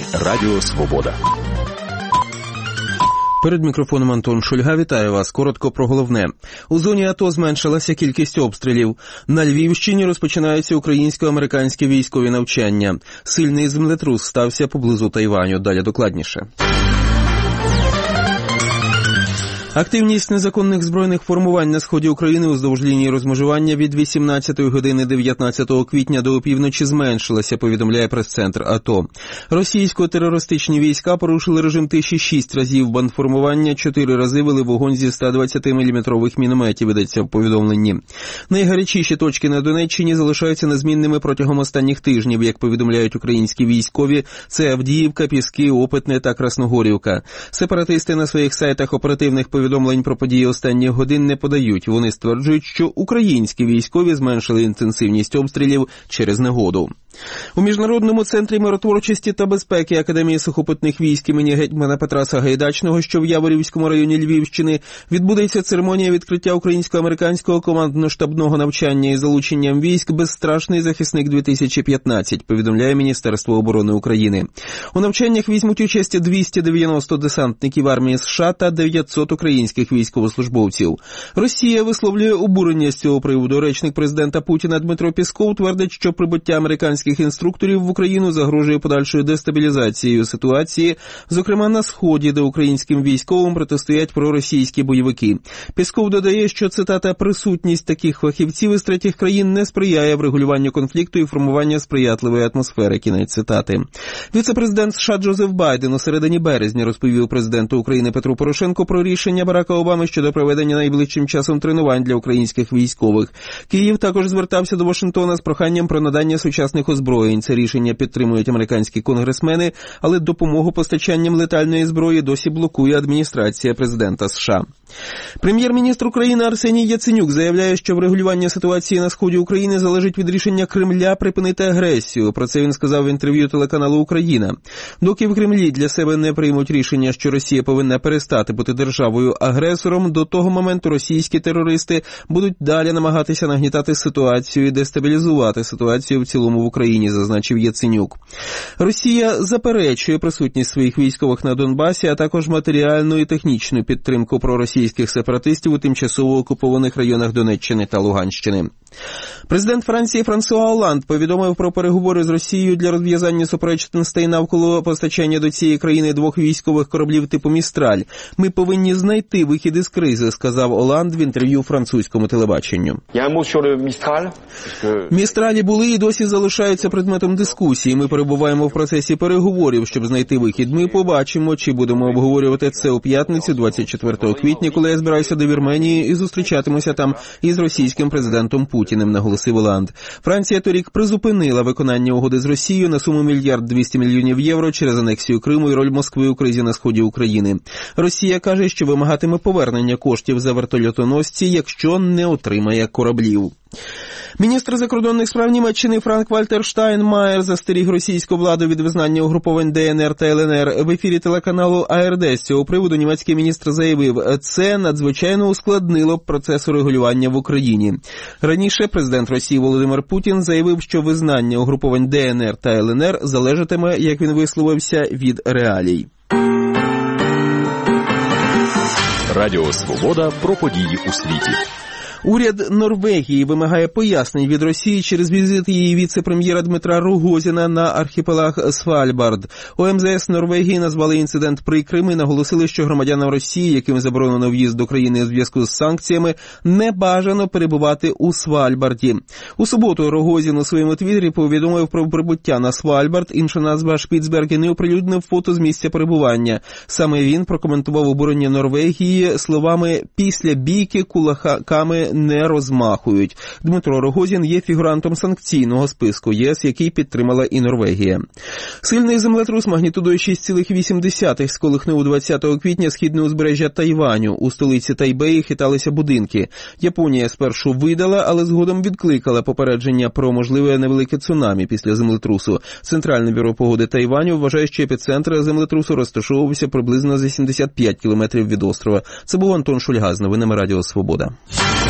Радіо Свобода. Перед мікрофоном Антон Шульга. Вітаю вас. Коротко про головне. У зоні АТО зменшилася кількість обстрілів. На Львівщині розпочинаються українсько-американські військові навчання. Сильний землетрус стався поблизу Тайваню. Далі докладніше. Активність незаконних збройних формувань на сході України уздовж лінії розмежування від 18 години 19 квітня до опівночі зменшилася, повідомляє прес-центр АТО. Російсько-терористичні війська порушили режим тиші 6 разів, бандформування 4 рази вели вогонь зі 120-мм мінометів, йдеться в повідомленні. Найгарячіші точки на Донеччині залишаються незмінними протягом останніх тижнів, як повідомляють українські військові. Це Авдіївка, Піски, Опитне та Красногорівка. Сепаратисти на своїх сайтах оперативних повідомлень про події останніх годин не подають. Вони стверджують, що українські військові зменшили інтенсивність обстрілів через негоду. У Міжнародному центрі миротворчості та безпеки Академії сухопутних військ імені гетьмана Петра Сагайдачного, що в Яворівському районі Львівщини, відбудеться церемонія відкриття українсько-американського командно-штабного навчання із залученням військ «Безстрашний захисник-2015», повідомляє Міністерство оборони України. У навчаннях візьмуть участь 290 десантників армії США та 900 українських військовослужбовців. Росія висловлює обурення з цього приводу. Речник президента Путіна Дмитро Пєсков твердить, що прибуття американських інструкторів в Україну загрожує подальшою дестабілізацією ситуації, зокрема на Сході, де українським військовим протистоять проросійські бойовики. Пєсков додає, що, цитата, «присутність таких фахівців із третіх країн не сприяє врегулюванню конфлікту і формуванню сприятливої атмосфери». Кінець цитати. Віце-президент США Джозеф Байден у середині березня розповів президенту України Петру Порошенку про рішення Барака Обами щодо проведення найближчим часом тренувань для українських військових. Київ також звертався до Вашингтона з проханням про надання сучасних озброєнь. Це рішення підтримують американські конгресмени, але допомогу постачанням летальної зброї досі блокує адміністрація президента США. Прем'єр-міністр України Арсеній Яценюк заявляє, що врегулювання ситуації на сході України залежить від рішення Кремля припинити агресію. Про це він сказав в інтерв'ю телеканалу «Україна». Доки в Кремлі для себе не приймуть рішення, що Росія повинна перестати бути державою-агресором, до того моменту російські терористи будуть далі намагатися нагнітати ситуацію і дестабілізувати ситуацію в цілому в Україні, зазначив Яценюк. Росія заперечує присутність своїх військових на Донбасі, а також матеріальну і технічну підтримку проросійських сепаратистів у тимчасово окупованих районах Донеччини та Луганщини. Президент Франції Франсуа Оланд повідомив про переговори з Росією для розв'язання суперечностей навколо постачання до цієї країни 2 військових кораблів типу «Містраль». «Ми повинні знайти вихід із кризи», сказав Оланд в інтерв'ю французькому телебаченню. «Містралі були і досі залишаються предметом дискусії. Ми перебуваємо в процесі переговорів, щоб знайти вихід. Ми побачимо, чи будемо обговорювати це у п'ятницю, 24 квітня, коли я збираюся до Вірменії і зустрічатимуся там із російським президентом Путіним», наголосив Оланд. Франція торік призупинила виконання угоди з Росією на суму 1 200 мільйонів євро через анексію Криму і роль Москви у кризі на сході України. Росія каже, що вимагатиме повернення коштів за вертольотоносці, якщо не отримає кораблів. Міністр закордонних справ Німеччини Франк-Вальтер Штайнмаєр застеріг російську владу від визнання угруповань ДНР та ЛНР. В ефірі телеканалу АРД з цього приводу німецький міністр заявив, це надзвичайно ускладнило б процес урегулювання в Україні. Раніше президент Росії Володимир Путін заявив, що визнання угруповань ДНР та ЛНР залежатиме, як він висловився, від реалій. Радіо Свобода про події у світі. Уряд Норвегії вимагає пояснень від Росії через візит її віце-прем'єра Дмитра Рогозіна на архіпелаг Свальбард. У МЗС Норвегії назвали інцидент прикрим і наголосили, що громадянам Росії, яким заборонено в'їзд до країни у зв'язку з санкціями, не бажано перебувати у Свальбарді. У суботу Рогозін у своєму твіттері повідомив про прибуття на Свальбард. Інша назва Шпіцберген оприлюднив фото з місця перебування. Саме він прокоментував обурення Норвегії словами «після бійки кулаками не розмахують». Дмитро Рогозін є фігурантом санкційного списку ЄС, який підтримала і Норвегія. Сильний землетрус магнітудою 6,8 сколихнув 20 квітня східне узбережжя Тайваню. У столиці Тайбеї хиталися будинки. Японія спершу видала, але згодом відкликала попередження про можливе невелике цунамі після землетрусу. Центральне бюро погоди Тайваню вважає, що епіцентр землетрусу розташовувався приблизно за 75 кілометрів від острова. Це був Антон Шульга з новинами Радіо Свобода.